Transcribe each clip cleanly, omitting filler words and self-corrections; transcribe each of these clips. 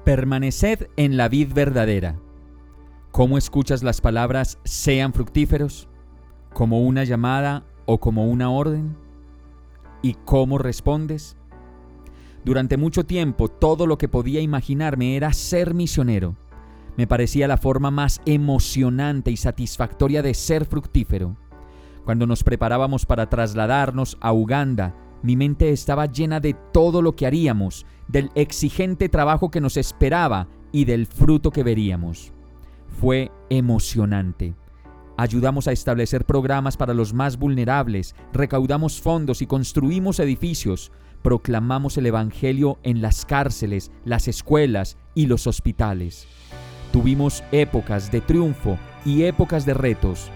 Permaneced en la vid verdadera. ¿Cómo escuchas las palabras sean fructíferos? ¿Como una llamada o como una orden? ¿Y cómo respondes? Durante mucho tiempo todo lo que podía imaginarme era ser misionero. Me parecía la forma más emocionante y satisfactoria de ser fructífero. Cuando nos preparábamos para trasladarnos a Uganda, mi mente estaba llena de todo lo que haríamos, del exigente trabajo que nos esperaba y del fruto que veríamos. Fue emocionante. Ayudamos a establecer programas para los más vulnerables, recaudamos fondos y construimos edificios. Proclamamos el Evangelio en las cárceles, las escuelas y los hospitales. Tuvimos épocas de triunfo y épocas de retos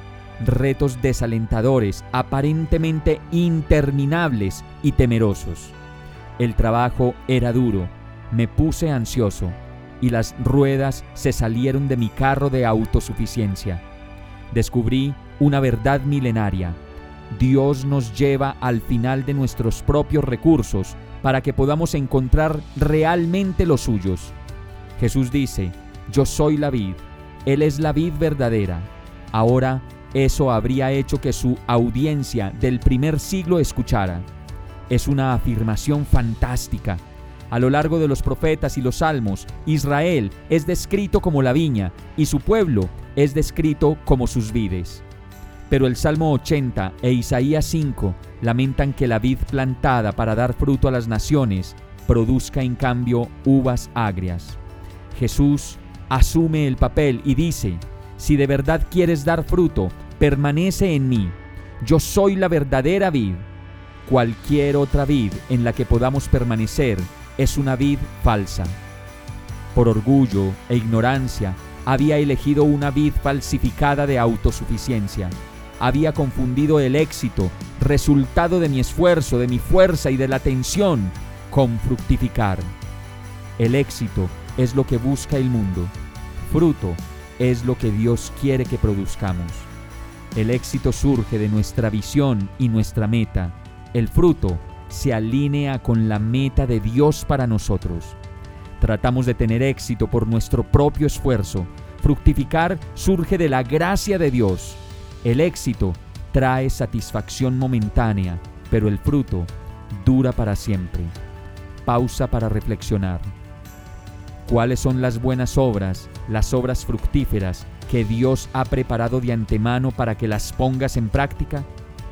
desalentadores, aparentemente interminables y temerosos. El trabajo era duro, me puse ansioso y las ruedas se salieron de mi carro de autosuficiencia. Descubrí una verdad milenaria. Dios nos lleva al final de nuestros propios recursos para que podamos encontrar realmente los suyos. Jesús dice: yo soy la vid, Él es la vid verdadera. Ahora, eso habría hecho que su audiencia del primer siglo escuchara. Es una afirmación fantástica. A lo largo de los profetas y los salmos, Israel es descrito como la viña y su pueblo es descrito como sus vides. Pero el Salmo 80 e Isaías 5 lamentan que la vid plantada para dar fruto a las naciones produzca en cambio uvas agrias. Jesús asume el papel y dice: si de verdad quieres dar fruto, permanece en mí. Yo soy la verdadera vid. Cualquier otra vid en la que podamos permanecer es una vid falsa. Por orgullo e ignorancia, había elegido una vid falsificada de autosuficiencia. Había confundido el éxito, resultado de mi esfuerzo, de mi fuerza y de la tensión, con fructificar. El éxito es lo que busca el mundo. Fruto es lo que Dios quiere que produzcamos. El éxito surge de nuestra visión y nuestra meta. El fruto se alinea con la meta de Dios para nosotros. Tratamos de tener éxito por nuestro propio esfuerzo. Fructificar surge de la gracia de Dios. El éxito trae satisfacción momentánea, pero el fruto dura para siempre. Pausa para reflexionar. ¿Cuáles son las buenas obras, las obras fructíferas que Dios ha preparado de antemano para que las pongas en práctica?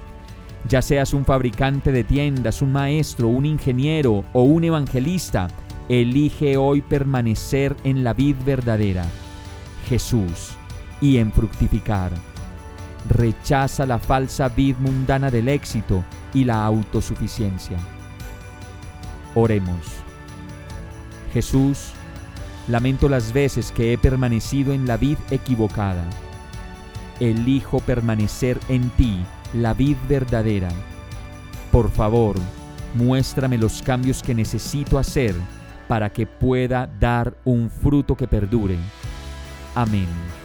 Ya seas un fabricante de tiendas, un maestro, un ingeniero o un evangelista, elige hoy permanecer en la vid verdadera, Jesús, y en fructificar. Rechaza la falsa vid mundana del éxito y la autosuficiencia. Oremos. Jesús, lamento las veces que he permanecido en la vid equivocada. Elijo permanecer en ti, la vid verdadera. Por favor, muéstrame los cambios que necesito hacer para que pueda dar un fruto que perdure. Amén.